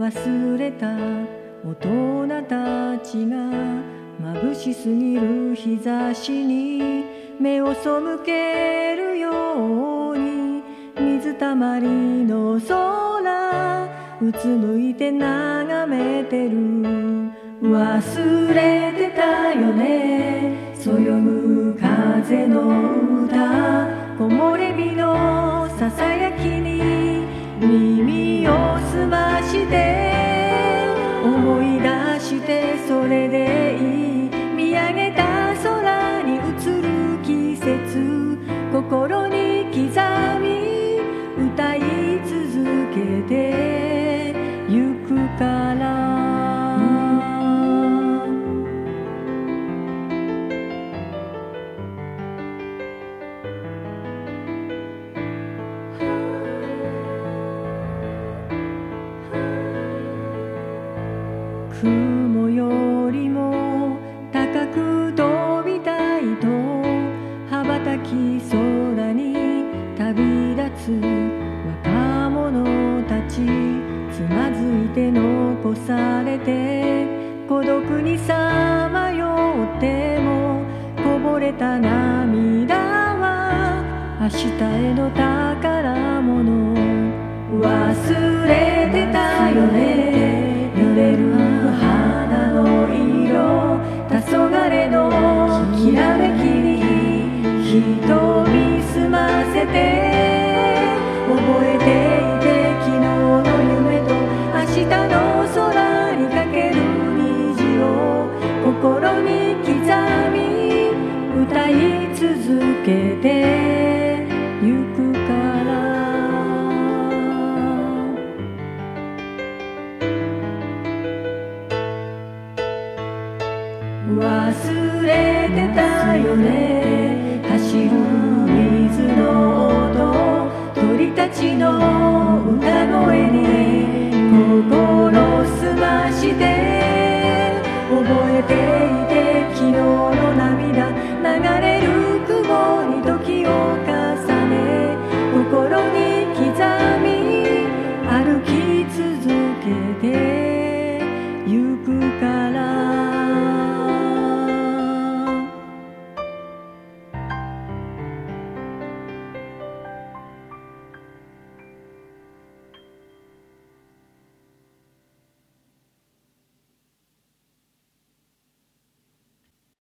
忘れた大人たちが眩しすぎる日差しに目を背けるように水たまりの空うつむいて眺めてる。忘れてたよね、そよぐ風の歌、木漏れ日のささやきに耳を澄まして思い出してそれでいい。見上げた空に映る季節、心に刻み歌い続けてゆくから。雲よりも高く飛びたいと羽ばたき空に旅立つ若者たち、つまずいて残されて孤独にさまよってもこぼれた涙は明日への宝物。忘れてたよね、揺れる花の色、黄昏のきらめきに瞳澄ませて覚えていて昨日の夢と明日の空にかける虹を心に刻み歌い続けて